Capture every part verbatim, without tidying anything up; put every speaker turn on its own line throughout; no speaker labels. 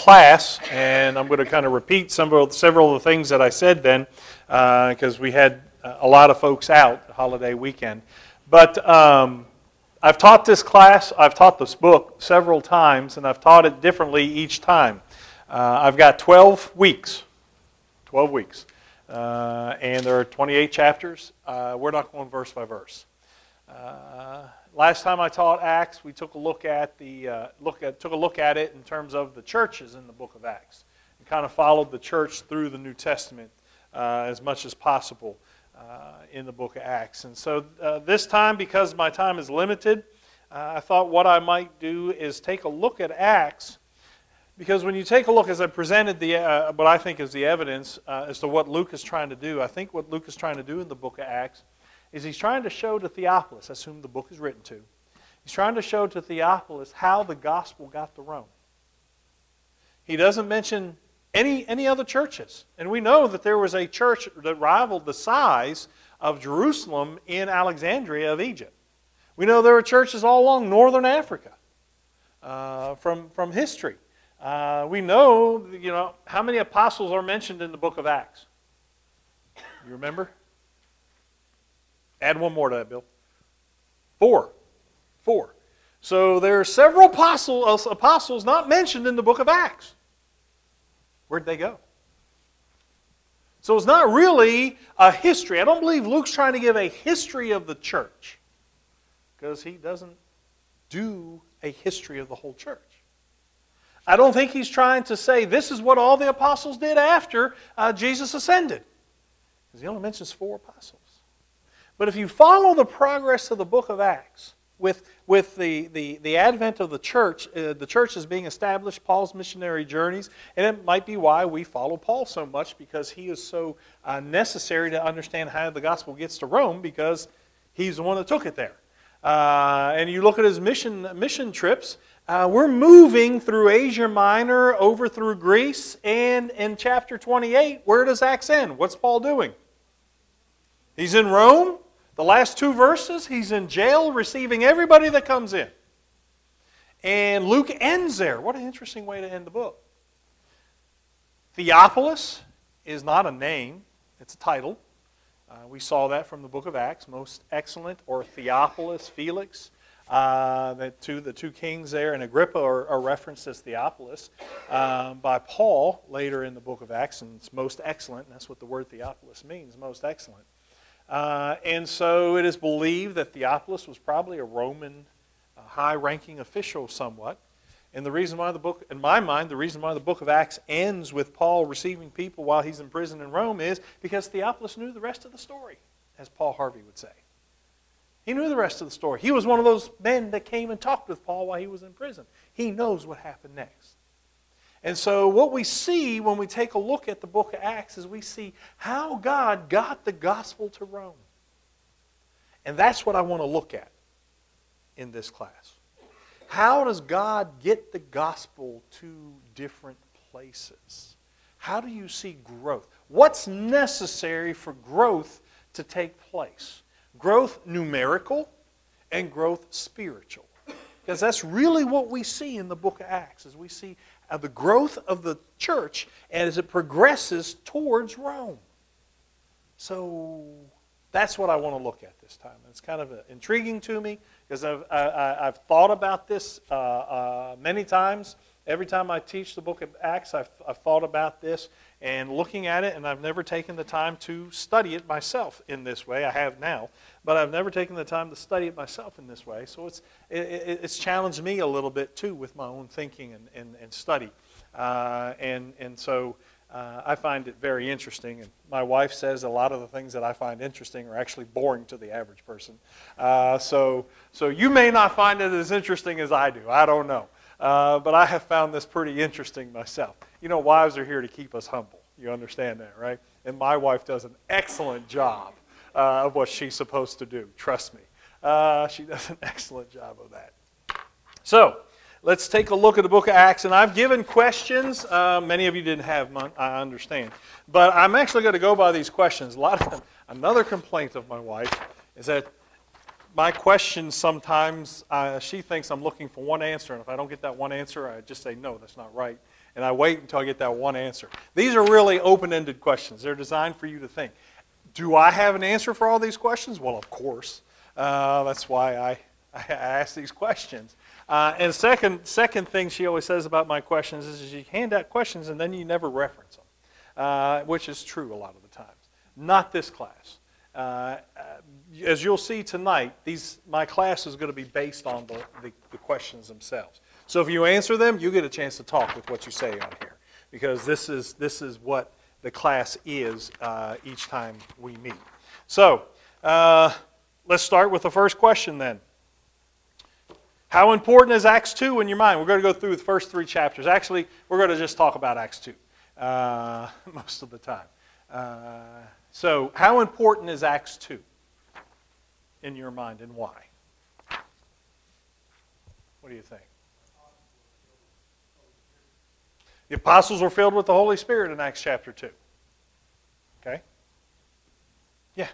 class, and I'm going to kind of repeat some of several of the things that I said then, because uh, we had a lot of folks out the holiday weekend. But um, I've taught this class, I've taught this book several times, and I've taught it differently each time. Uh, I've got twelve weeks, twelve weeks, uh, and there are twenty-eight chapters. Uh, we're not going verse by verse. Uh, last time I taught Acts, we took a look at the uh, look at took a look at it in terms of the churches in the book of Acts, and kind of followed the church through the New Testament uh, as much as possible uh, in the book of Acts. And so uh, this time, because my time is limited, uh, I thought what I might do is take a look at Acts, because when you take a look, as I presented the uh, what I think is the evidence uh, as to what Luke is trying to do, I think what Luke is trying to do in the book of Acts is he's trying to show to Theophilus, that's whom the book is written to, he's trying to show to Theophilus how the gospel got to Rome. He doesn't mention any, any other churches. And we know that there was a church that rivaled the size of Jerusalem in Alexandria of Egypt. We know there were churches all along northern Africa uh, from, from history. Uh, we know, you know, how many apostles are mentioned in the book of Acts? You remember? Add one more to that, Bill. Four. Four. So there are several apostles, apostles not mentioned in the book of Acts. Where'd they go? So it's not really a history. I don't believe Luke's trying to give a history of the church, because he doesn't do a history of the whole church. I don't think he's trying to say this is what all the apostles did after uh, Jesus ascended, because he only mentions four apostles. But if you follow the progress of the book of Acts, with, with the, the, the advent of the church, uh, the church is being established, Paul's missionary journeys, and it might be why we follow Paul so much, because he is so uh, necessary to understand how the gospel gets to Rome, because he's the one that took it there. Uh, and you look at his mission, mission trips, uh, we're moving through Asia Minor, over through Greece, and in chapter twenty-eight, where does Acts end? What's Paul doing? He's in Rome. The last two verses, he's in jail receiving everybody that comes in. And Luke ends there. What an interesting way to end the book. Theophilus is not a name, it's a title. Uh, we saw that from the book of Acts, most excellent, or Theophilus, Felix. Uh, the, two, the two kings there, and Agrippa are, are referenced as Theophilus um, by Paul later in the book of Acts, and it's most excellent, and that's what the word Theophilus means, most excellent. Uh, and so it is believed that Theophilus was probably a Roman uh, high-ranking official somewhat. And the reason why the book, in my mind, the reason why the book of Acts ends with Paul receiving people while he's in prison in Rome is because Theophilus knew the rest of the story, as Paul Harvey would say. He knew the rest of the story. He was one of those men that came and talked with Paul while he was in prison. He knows what happened next. And so what we see when we take a look at the book of Acts is we see how God got the gospel to Rome. And that's what I want to look at in this class. How does God get the gospel to different places? How do you see growth? What's necessary for growth to take place? Growth numerical and growth spiritual. Because that's really what we see in the book of Acts, is we see uh, the growth of the church as it progresses towards Rome. So that's what I want to look at this time. It's kind of uh, intriguing to me, because I've, I, I've thought about this uh, uh, many times. Every time I teach the book of Acts, I've, I've thought about this and looking at it, and I've never taken the time to study it myself in this way. I have now, but I've never taken the time to study it myself in this way. So it's it, it's challenged me a little bit too with my own thinking and, and, and study. Uh, and, and so uh, I find it very interesting. And my wife says a lot of the things that I find interesting are actually boring to the average person. Uh, so, so you may not find it as interesting as I do. I don't know. Uh, but I have found this pretty interesting myself. You know, wives are here to keep us humble. You understand that, right? And my wife does an excellent job uh, of what she's supposed to do. Trust me. Uh, she does an excellent job of that. So, let's take a look at the book of Acts. And I've given questions. Uh, many of you didn't have mine, I understand. But I'm actually going to go by these questions. A lot of them, another complaint of my wife is that my questions sometimes, uh, she thinks I'm looking for one answer, and if I don't get that one answer, I just say, no, that's not right. and I wait until I get that one answer. These are really open-ended questions. They're designed for you to think. Do I have an answer for all these questions? Well, of course. Uh, that's why I, I ask these questions. Uh, and second, second thing she always says about my questions is you hand out questions and then you never reference them, uh, which is true a lot of the times. Not this class. Uh, as you'll see tonight, these my class is going to be based on the, the, the questions themselves. So if you answer them, you get a chance to talk with what you say on here, because this is this is what the class is uh, each time we meet. So uh, let's start with the first question then. How important is Acts two in your mind? We're going to go through the first three chapters. Actually, we're going to just talk about Acts two uh, most of the time. Uh, so how important is Acts two in your mind, and why? What do you think? The apostles were filled with the Holy Spirit in Acts chapter two. Okay? Yeah.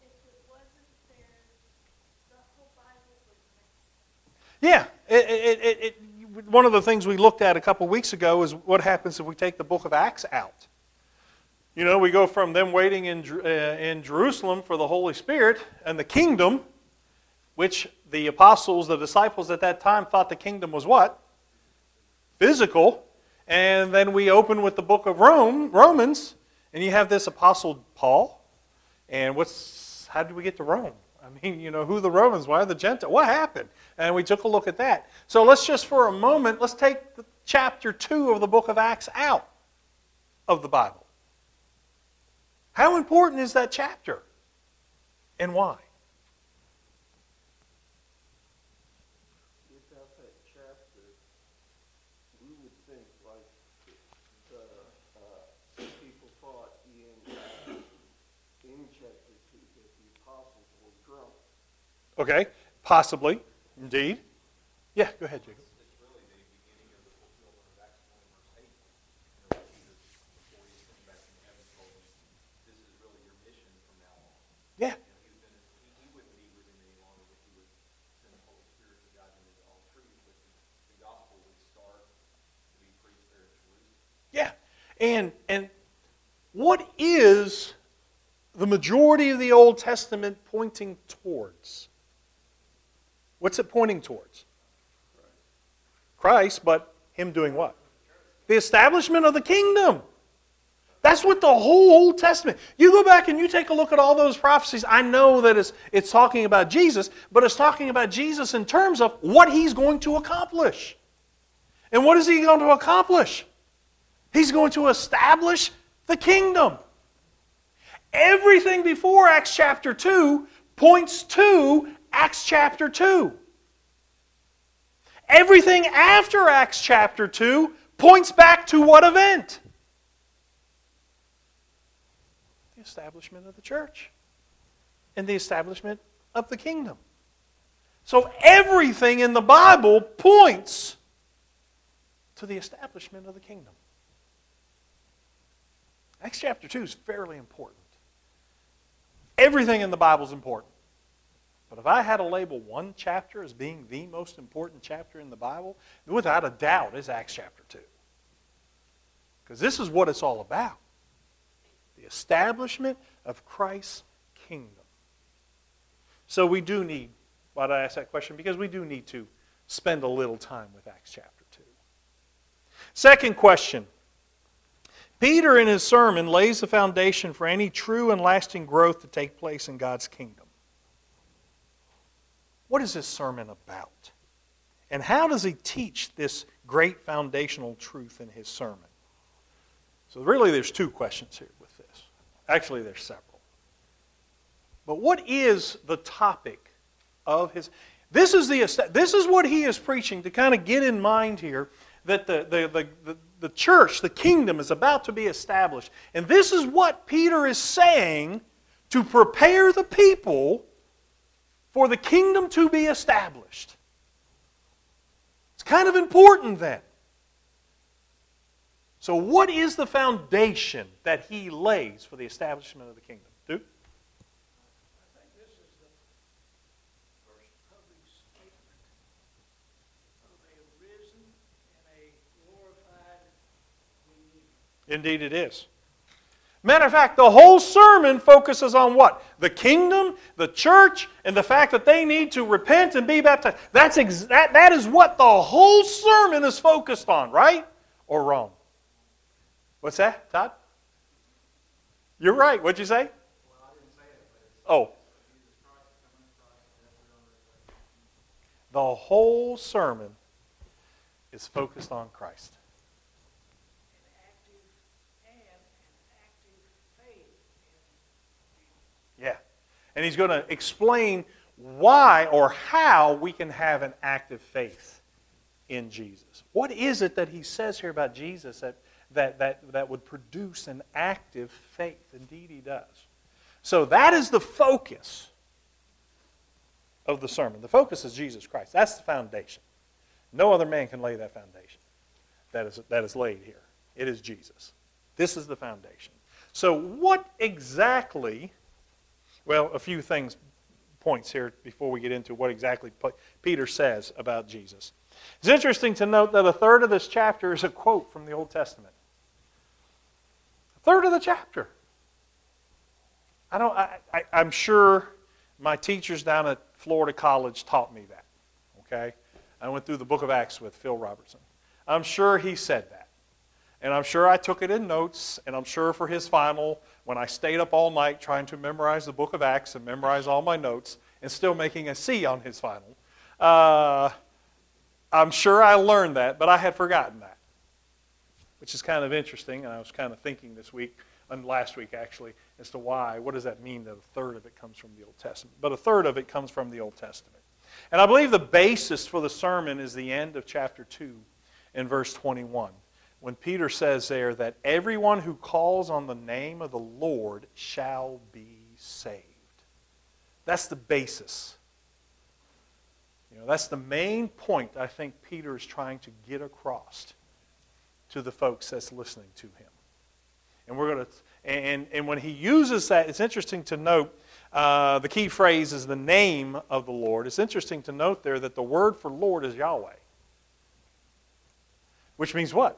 Yeah, it, it, it, it, one of the things we looked at a couple weeks ago is what happens if we take the book of Acts out. You know, we go from them waiting in, uh, in Jerusalem for the Holy Spirit and the kingdom, which the apostles, the disciples at that time thought the kingdom was what? Physical. And then we open with the book of Rome, Romans, and you have this apostle Paul. And what's how did we get to Rome? I mean, you know, who are the Romans? Why are the Gentiles? What happened? And we took a look at that. So let's just for a moment, let's take the chapter two of the book of Acts out of the Bible. How important is that chapter? And why?
Without that chapter, we would think like the uh, people thought in, uh, in chapter two that the apostles were drunk.
Okay, possibly, indeed. Yeah, go ahead, Jacob.
It's really the beginning of the fulfillment of Acts one verse eight. You know, Peter, before he ascended back into heaven, told them, this is really your mission from now on.
Yeah.
You know, he, was gonna, he, he wouldn't be with him any longer, but he would send the Holy Spirit to guide him into all truth. But the, the gospel would start to be preached there at Jerusalem.
Yeah, and and what is the majority of the Old Testament pointing towards? What's it pointing towards? Christ, but Him doing what? The establishment of the kingdom. That's what the whole Old Testament. You go back and you take a look at all those prophecies. I know that it's, it's talking about Jesus, but it's talking about Jesus in terms of what He's going to accomplish. And what is He going to accomplish? He's going to establish the kingdom. Everything before Acts chapter two points to Acts chapter two. Everything after Acts chapter two points back to what event? The establishment of the church and the establishment of the kingdom. So everything in the Bible points to the establishment of the kingdom. Acts chapter two is fairly important. Everything in the Bible is important. But if I had to label one chapter as being the most important chapter in the Bible, without a doubt, it's Acts chapter two. Because this is what it's all about. The establishment of Christ's kingdom. So we do need, why did I ask that question? Because we do need to spend a little time with Acts chapter two. Second question. Peter in his sermon lays the foundation for any true and lasting growth to take place in God's kingdom. What is this sermon about? And how does he teach this great foundational truth in his sermon? So really there's two questions here with this. Actually there's several. But what is the topic of his... This is, the, this is what he is preaching to kind of get in mind here, that the, the, the, the, the church, the kingdom is about to be established. And this is what Peter is saying to prepare the people for the kingdom to be established. It's kind of important then. So what is the foundation that he lays for the establishment of the kingdom? Duke?
I think this is the first public statement of a risen and a glorified
Indeed it is. Matter of fact, the whole sermon focuses on what? The kingdom, the church, and the fact that they need to repent and be baptized. That's ex- that, that is what the whole sermon is focused on, right? Or wrong? What's that, Todd? You're right. What'd you say? Oh. The whole sermon is focused on Christ. Yeah. And he's going to explain why or how we can have an active faith in Jesus. What is it that he says here about Jesus that, that, that, that would produce an active faith? Indeed he does. So that is the focus of the sermon. The focus is Jesus Christ. That's the foundation. No other man can lay that foundation that is, that is laid here. It is Jesus. This is the foundation. So what exactly... Well, a few things, points here before we get into what exactly Peter says about Jesus. It's interesting to note that a third of this chapter is a quote from the Old Testament. A third of the chapter. I don't. I, I, I'm sure my teachers down at Florida College taught me that. Okay, I went through the Book of Acts with Phil Robertson. I'm sure he said that. And I'm sure I took it in notes, and I'm sure for his final, when I stayed up all night trying to memorize the book of Acts and memorize all my notes, and still making a C on his final, uh, I'm sure I learned that, but I had forgotten that, which is kind of interesting, and I was kind of thinking this week, and last week actually, as to why, what does that mean that a third of it comes from the Old Testament? But a third of it comes from the Old Testament. And I believe the basis for the sermon is the end of chapter two in verse twenty-one. When Peter says there that everyone who calls on the name of the Lord shall be saved. That's the basis. You know, that's the main point I think Peter is trying to get across to the folks that's listening to him. And we're going to, and, and when he uses that, it's interesting to note, uh, the key phrase is the name of the Lord. It's interesting to note there that the word for Lord is Yahweh. Which means what?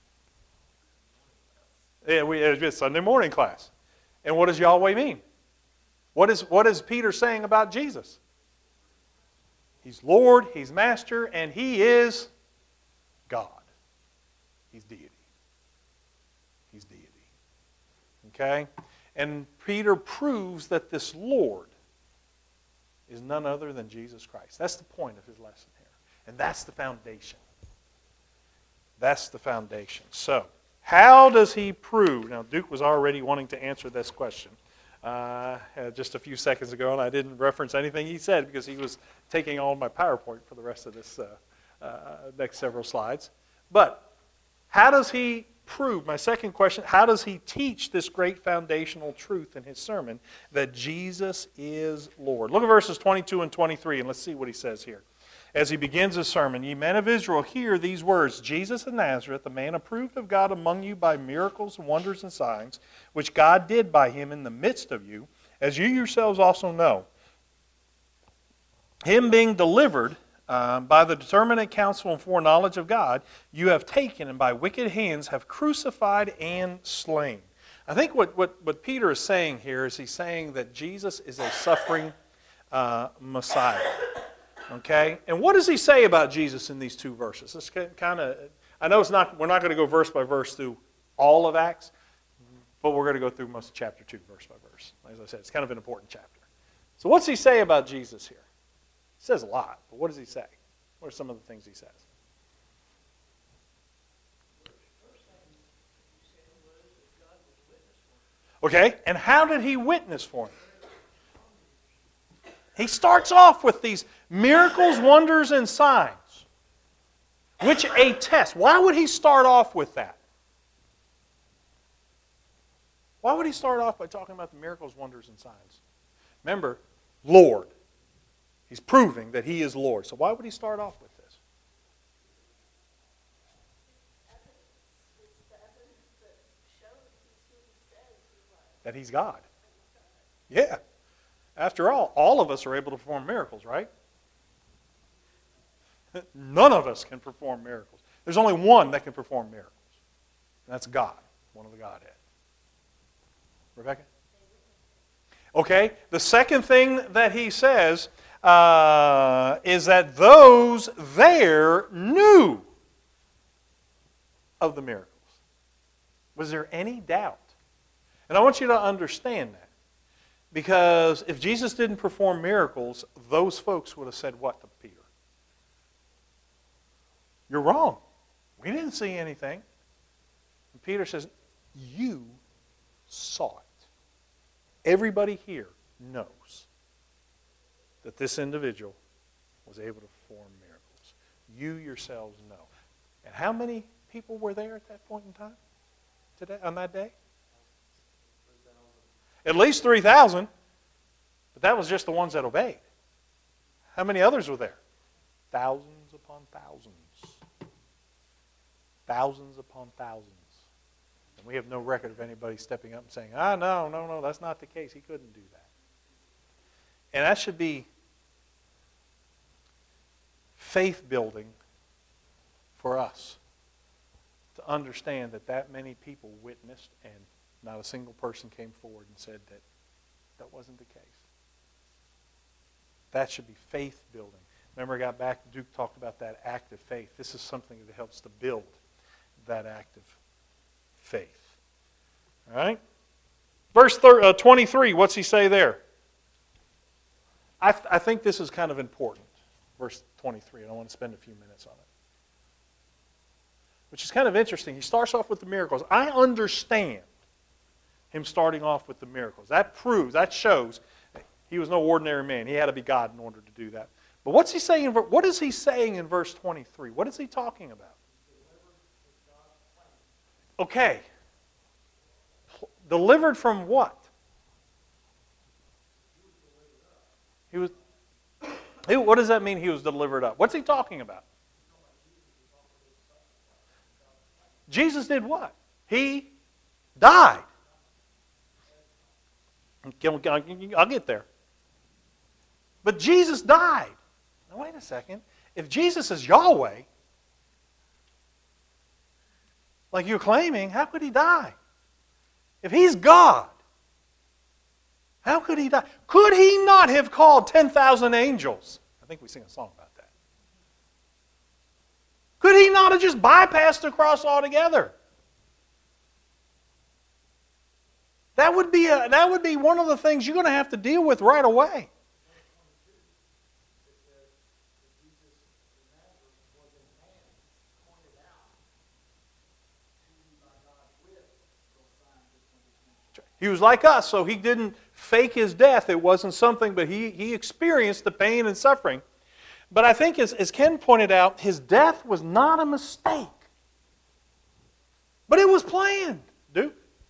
Yeah, we, it's Sunday morning class. And what does Yahweh mean? What is, what is Peter saying about Jesus? He's Lord, He's Master, and He is God. He's deity. He's deity. Okay? And Peter proves that this Lord is none other than Jesus Christ. That's the point of his lesson here. And that's the foundation. That's the foundation. So, how does he prove? Now, Duke was already wanting to answer this question uh, just a few seconds ago, and I didn't reference anything he said because he was taking on my PowerPoint for the rest of this uh, uh, next several slides. But how does he prove? My second question, how does he teach this great foundational truth in his sermon that Jesus is Lord? Look at verses twenty-two and twenty-three, and let's see what he says here. As he begins his sermon, "Ye men of Israel, hear these words. Jesus of Nazareth, a man approved of God among you by miracles and wonders and signs, which God did by him in the midst of you, as you yourselves also know. Him being delivered um, by the determinate counsel and foreknowledge of God, you have taken and by wicked hands have crucified and slain." I think what, what, what Peter is saying here is he's saying that Jesus is a suffering uh, Messiah. Okay? And what does he say about Jesus in these two verses? This kind of, I know it's not, we're not going to go verse by verse through all of Acts, but we're going to go through most of chapter two, verse by verse. As I said, it's kind of an important chapter. So what's he say about Jesus here? He says a lot, but what does he say? What are some of the things he says? Okay, and how did he witness for him? He starts off with these miracles, wonders, and signs, which attest. Why would he start off with that? Why would he start off by talking about the miracles, wonders, and signs? Remember, Lord. He's proving that he is Lord. So why would he start off with this? That he's God. Yeah. After all, all of us are able to perform miracles, right? None of us can perform miracles. There's only one that can perform miracles. And that's God. one of the Godhead. Rebecca? Okay, the second thing that he says uh, is that those there knew of the miracles. Was there any doubt? And I want you to understand that. Because if Jesus didn't perform miracles, those folks would have said what to Peter? You're wrong. We didn't see anything. And Peter says, you saw it. Everybody here knows that this individual was able to perform miracles. You yourselves know. And how many people were there at that point in time? Today, on that day? At least three thousand. But that was just the ones that obeyed. How many others were there? Thousands upon thousands. Thousands upon thousands. And we have no record of anybody stepping up and saying, ah, no, no, no, that's not the case. He couldn't do that. And that should be faith building for us to understand that that many people witnessed and not a single person came forward and said that that wasn't the case. That should be faith building. Remember, I got back, Duke talked about that active faith. This is something that helps to build that active faith. All right? Verse twenty-three, what's he say there? I, th- I think this is kind of important. Verse twenty-three, and I want to spend a few minutes on it. Which is kind of interesting. He starts off with the miracles. I understand him starting off with the miracles. That proves, that shows he was no ordinary man. He had to be God in order to do that. But what's he saying? What is he saying in verse twenty-three? What is he talking about? Okay. Delivered from what? He was. What does that mean? He was delivered up. What's he talking about? Jesus did what? He died. I'll get there. But Jesus died. Now wait a second. If Jesus is Yahweh, like you're claiming, how could he die? If he's God, how could he die? Could he not have called ten thousand angels? I think we sing a song about that. Could he not have just bypassed the cross altogether? That would be a, that would be one of the things you're going to have to deal with right away. He was like us, so he didn't fake his death. It wasn't something, but he, he experienced the pain and suffering. But I think, as, as Ken pointed out, his death was not a mistake. But it was planned. Duke?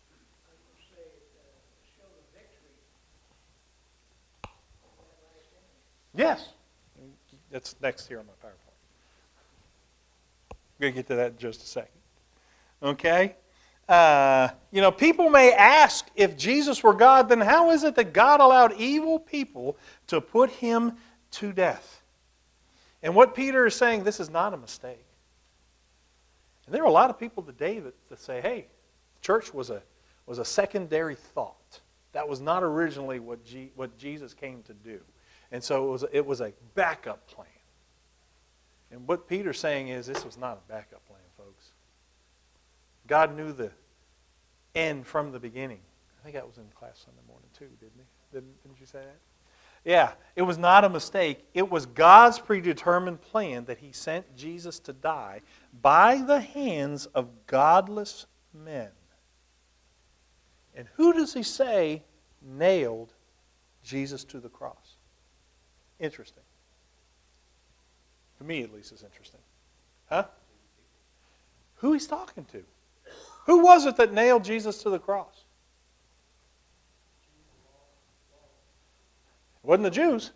Yes. That's next here on my PowerPoint. I'm going to get to that in just a second. Okay? Uh, you know, people may ask, if Jesus were God, then how is it that God allowed evil people to put him to death? And what Peter is saying, this is not a mistake. And there are a lot of people today that, that say, hey, church was a, was a secondary thought. That was not originally what, G, what Jesus came to do. And so it was, it was a backup plan. And what Peter's saying is, this was not a backup plan, folks. God knew the end from the beginning. I think that was in class Sunday morning too, didn't he? Didn't, didn't you say that? Yeah, it was not a mistake. It was God's predetermined plan that he sent Jesus to die by the hands of godless men. And who does he say nailed Jesus to the cross? Interesting. To me, at least, it's interesting. Huh? Who he's talking to. Who was it that nailed Jesus to the cross? It wasn't the Jews.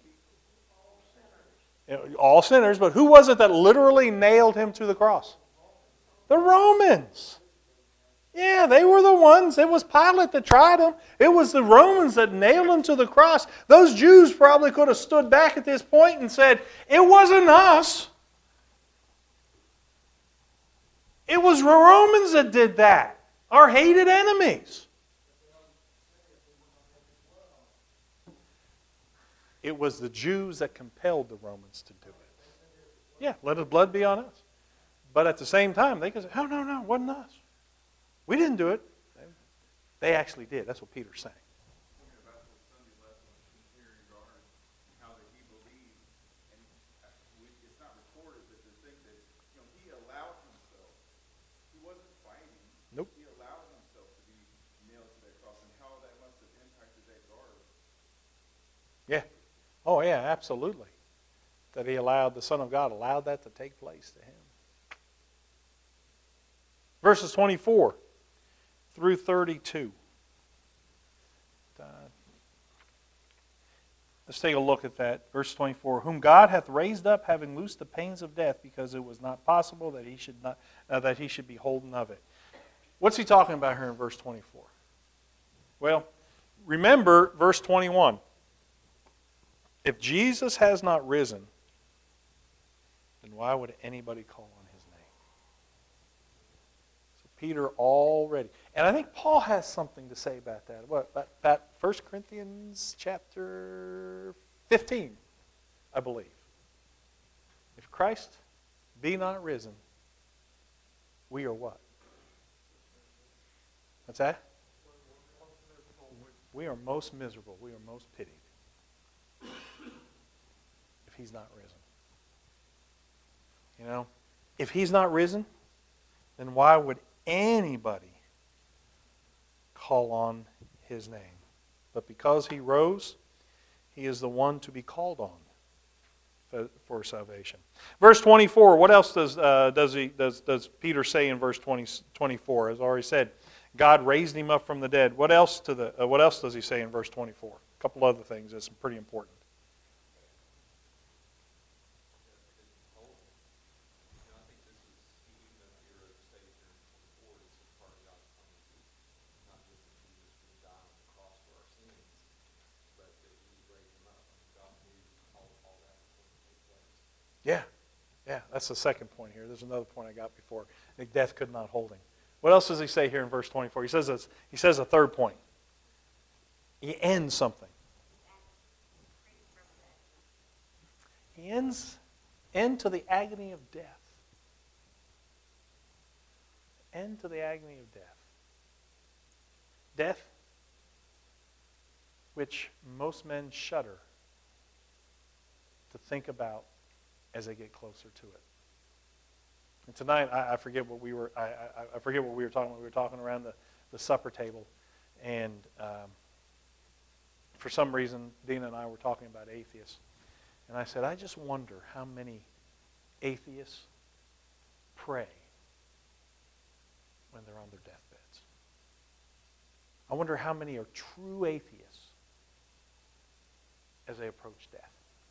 All sinners, but who was it that literally nailed him to the cross? The Romans. Yeah, they were the ones. It was Pilate that tried him. It was the Romans that nailed him to the cross. Those Jews probably could have stood back at this point and said, it wasn't us. It was the Romans that did that. Our hated enemies. It was the Jews that compelled the Romans to do it. Yeah, let his blood be on us. But at the same time, they could say, oh, no, no, it wasn't us. We didn't do it. They actually did. That's what Peter's saying.
Thinking about the Sunday lesson in Terry Garden, how that he believed, and we, it's not recorded, but to think that, you know, he allowed himself, he wasn't fighting.
Nope.
He allowed himself to be nailed to that cross, and how that must have impacted that guard.
Yeah. Oh, yeah, absolutely. That he allowed, the Son of God allowed that to take place to him. Verses twenty-four through thirty-two. Uh, let's take a look at that. Verse twenty-four. Whom God hath raised up, having loosed the pains of death, because it was not possible that he should not uh, that he should be holden of it. What's he talking about here in verse twenty-four? Well, remember verse twenty-one. If Jesus has not risen, then why would anybody call on his name? So Peter already, and I think Paul has something to say about that. What about, about First Corinthians chapter fifteen, I believe. If Christ be not risen, we are what? What's that? We are most miserable. We are most pitied. If he's not risen. You know, if he's not risen, then why would anybody call on his name? But because he rose, he is the one to be called on for, for salvation. Verse twenty-four, what else does uh, does he does does Peter say in verse twenty, twenty-four? As I already said, God raised him up from the dead. What else to the uh, what else does he say in verse twenty-four? A couple other things that's pretty important. Yeah, yeah, that's the second point here. There's another point I got before. That death could not hold him. What else does he say here in verse twenty-four? He says this, he says a third point. He ends something. He ends end to the agony of death. End to the agony of death. Death, which most men shudder to think about as they get closer to it. And tonight, I, I forget what we were. I, I, I forget what we were talking. We were talking around the, the supper table, and um, for some reason, Dina and I were talking about atheists, and I said, I just wonder how many atheists pray when they're on their deathbeds. I wonder how many are true atheists as they approach death.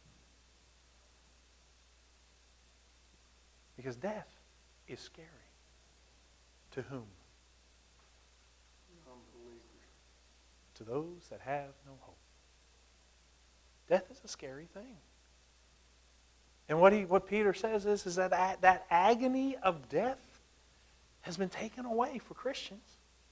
Because death is scary. To whom?
Unbelievers.
To those that have no hope. Death is a scary thing. And what he, what Peter says is, is that a, that agony of death has been taken away for Christians.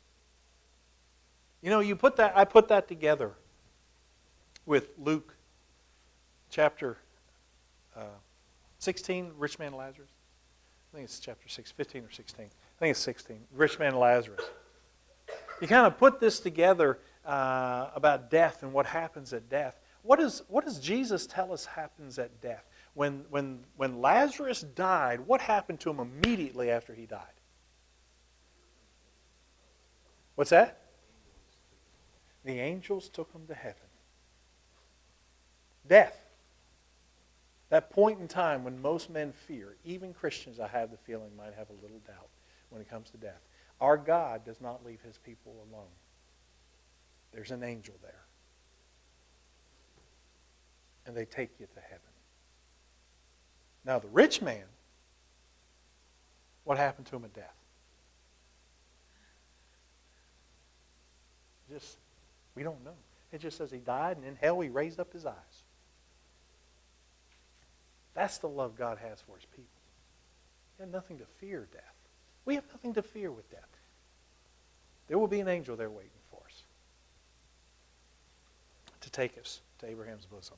You know, you put that. I put that together with Luke chapter uh, sixteen, rich man Lazarus. I think it's chapter six, fifteen or sixteen. I think it's sixteen. Rich man Lazarus. You kind of put this together uh, about death and what happens at death. What, is, what does Jesus tell us happens at death? When, when, when Lazarus died, what happened to him immediately after he died? What's that? The angels took him to heaven. Death. That point in time when most men fear, even Christians, I have the feeling, might have a little doubt when it comes to death. Our God does not leave his people alone. There's an angel there. And they take you to heaven. Now the rich man, what happened to him at death? Just, we don't know. It just says he died, and in hell he raised up his eyes. That's the love God has for his people. We have nothing to fear death. We have nothing to fear with death. There will be an angel there waiting for us to take us to Abraham's bosom.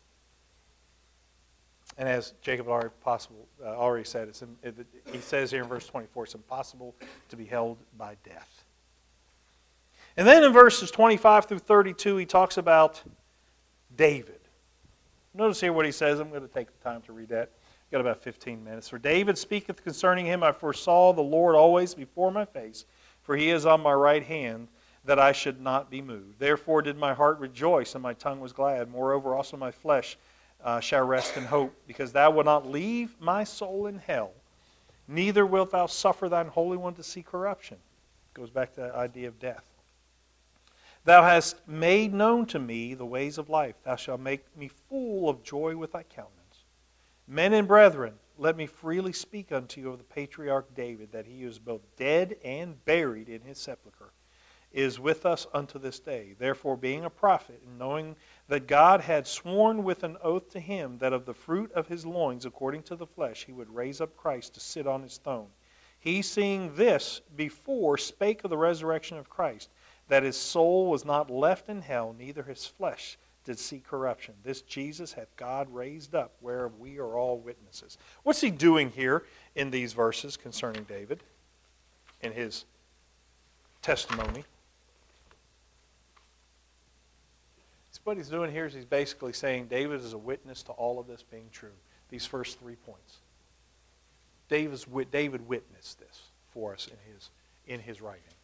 And as Jacob already, possible, uh, already said, it's, it, he says here in verse twenty-four, it's impossible to be held by death. And then in verses twenty-five through thirty-two, he talks about David. Notice here what he says. I'm going to take the time to read that. I've got about fifteen minutes. For David speaketh concerning him, I foresaw the Lord always before my face, for he is on my right hand, that I should not be moved. Therefore did my heart rejoice, and my tongue was glad. Moreover also my flesh uh, shall rest in hope, because thou wilt not leave my soul in hell, neither wilt thou suffer thine Holy One to see corruption. Goes back to the idea of death. Thou hast made known to me the ways of life. Thou shalt make me full of joy with thy countenance. Men and brethren, let me freely speak unto you of the patriarch David, that he is both dead and buried in his sepulchre, is with us unto this day. Therefore, being a prophet, and knowing that God had sworn with an oath to him that of the fruit of his loins, according to the flesh, he would raise up Christ to sit on his throne, he, seeing this before, spake of the resurrection of Christ, that his soul was not left in hell, neither his flesh did see corruption. This Jesus hath God raised up, whereof we are all witnesses. What's he doing here in these verses concerning David, in his testimony? So what he's doing here is he's basically saying David is a witness to all of this being true. These first three points. David's, David witnessed this for us in his, in his writing.